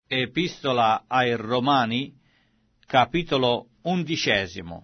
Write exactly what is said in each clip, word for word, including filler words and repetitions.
Epistola ai Romani, capitolo undicesimo.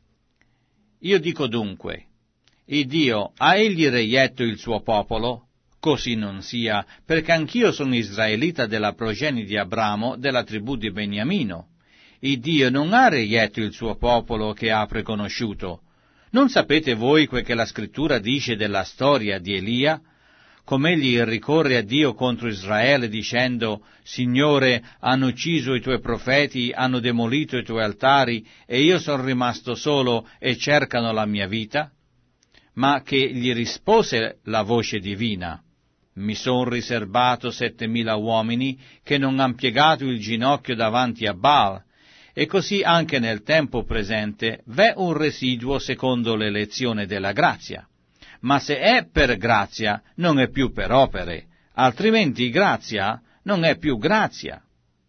Io dico dunque, il Dio ha egli reietto il suo popolo? Così non sia, perché anch'io sono israelita della progenie di Abramo, della tribù di Beniamino. Il Dio non ha reietto il suo popolo che ha preconosciuto. Non sapete voi quel che la Scrittura dice della storia di Elia? Com'egli ricorre a Dio contro Israele dicendo: Signore, hanno ucciso i tuoi profeti, hanno demolito i tuoi altari, e io sono rimasto solo e cercano la mia vita? Ma che gli rispose la voce divina: mi son riservato settemila uomini che non han piegato il ginocchio davanti a Baal, e così anche nel tempo presente v'è un residuo secondo l'elezione della grazia. Ma se è per grazia, non è più per opere, altrimenti grazia non è più grazia.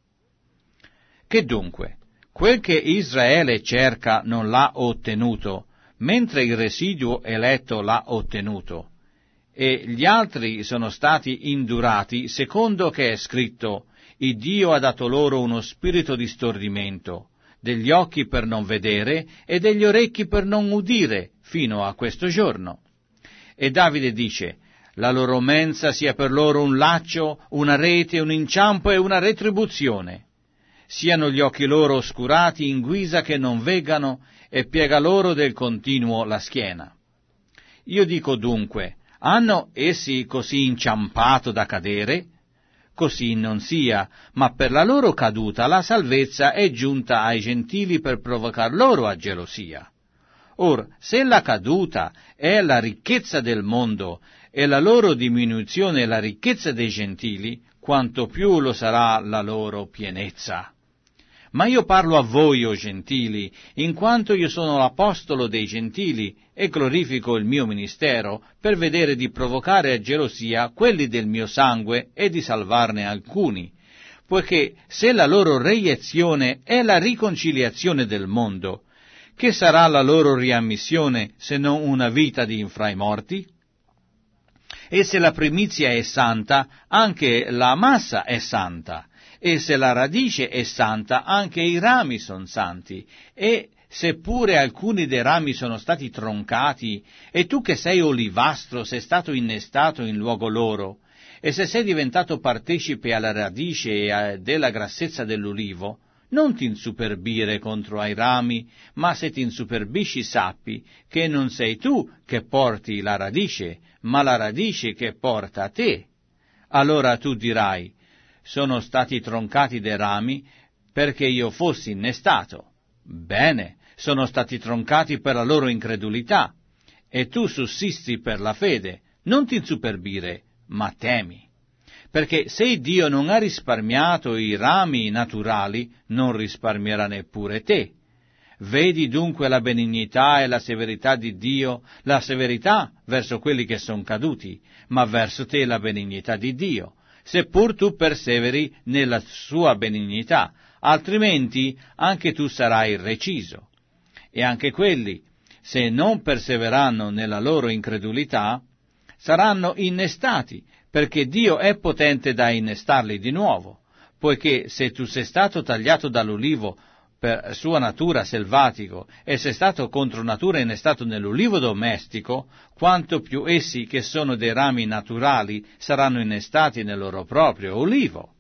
Che dunque, quel che Israele cerca non l'ha ottenuto, mentre il residuo eletto l'ha ottenuto, e gli altri sono stati indurati secondo che è scritto: il Dio ha dato loro uno spirito di stordimento, degli occhi per non vedere e degli orecchi per non udire, fino a questo giorno. E Davide dice: la loro mensa sia per loro un laccio, una rete, un inciampo e una retribuzione. Siano gli occhi loro oscurati in guisa che non veggano, e piega loro del continuo la schiena. Io dico dunque, hanno essi così inciampato da cadere? Così non sia, ma per la loro caduta la salvezza è giunta ai gentili per provocar loro a gelosia. Or, se la caduta è la ricchezza del mondo e la loro diminuzione è la ricchezza dei gentili, quanto più lo sarà la loro pienezza. Ma io parlo a voi, o gentili, in quanto io sono l'apostolo dei gentili e glorifico il mio ministero per vedere di provocare a gelosia quelli del mio sangue e di salvarne alcuni, poiché se la loro reiezione è la riconciliazione del mondo, che sarà la loro riammissione se non una vita di fra i morti? E se la primizia è santa, anche la massa è santa, e se la radice è santa, anche i rami sono santi, e seppure alcuni dei rami sono stati troncati, e tu che sei olivastro sei stato innestato in luogo loro, e se sei diventato partecipe alla radice e della grassezza dell'ulivo, non ti insuperbire contro ai rami, ma se ti insuperbisci sappi che non sei tu che porti la radice, ma la radice che porta te. Allora tu dirai: sono stati troncati dei rami perché io fossi innestato. Bene, sono stati troncati per la loro incredulità, e tu sussisti per la fede. Non ti insuperbire, ma temi. Perché se Dio non ha risparmiato i rami naturali, non risparmierà neppure te. Vedi dunque la benignità e la severità di Dio, la severità verso quelli che sono caduti, ma verso te la benignità di Dio, seppur tu perseveri nella sua benignità, altrimenti anche tu sarai reciso. E anche quelli, se non perseveranno nella loro incredulità, saranno innestati, perché Dio è potente da innestarli di nuovo, poiché se tu sei stato tagliato dall'ulivo per sua natura selvatico e sei stato contro natura innestato nell'ulivo domestico, quanto più essi che sono dei rami naturali saranno innestati nel loro proprio ulivo.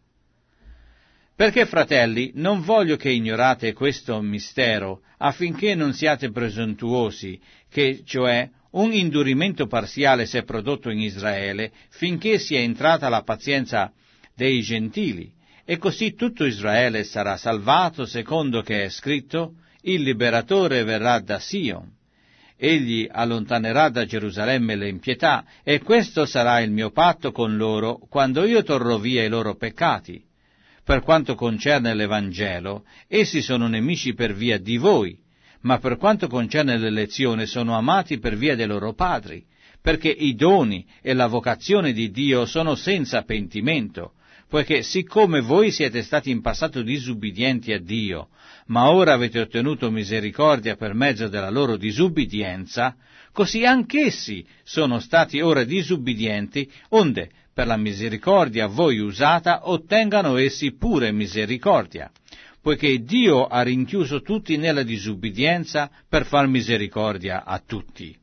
Perché, fratelli, non voglio che ignorate questo mistero, affinché non siate presuntuosi, che, cioè, un indurimento parziale si è prodotto in Israele, finché sia entrata la pazienza dei gentili, e così tutto Israele sarà salvato, secondo che è scritto: il liberatore verrà da Sion. Egli allontanerà da Gerusalemme le impietà, e questo sarà il mio patto con loro, quando io torrò via i loro peccati. Per quanto concerne l'Evangelo, essi sono nemici per via di voi, ma per quanto concerne l'elezione sono amati per via dei loro padri, perché i doni e la vocazione di Dio sono senza pentimento, poiché siccome voi siete stati in passato disubbidienti a Dio, ma ora avete ottenuto misericordia per mezzo della loro disubbidienza, così anch'essi sono stati ora disubbidienti, onde, per la misericordia a voi usata, ottengano essi pure misericordia, poiché Dio ha rinchiuso tutti nella disubbidienza per far misericordia a tutti.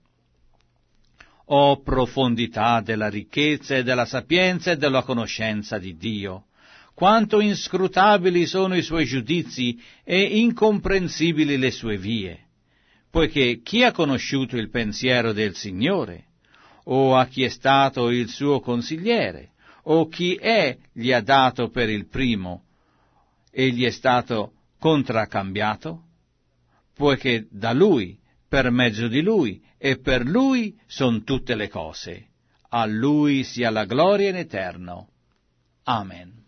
O profondità della ricchezza e della sapienza e della conoscenza di Dio! Quanto inscrutabili sono i suoi giudizi e incomprensibili le sue vie! Poiché chi ha conosciuto il pensiero del Signore? O a chi è stato il suo consigliere? O chi è gli ha dato per il primo e gli è stato contraccambiato? Poiché da Lui, per mezzo di Lui e per Lui son tutte le cose. A Lui sia la gloria in eterno. Amen.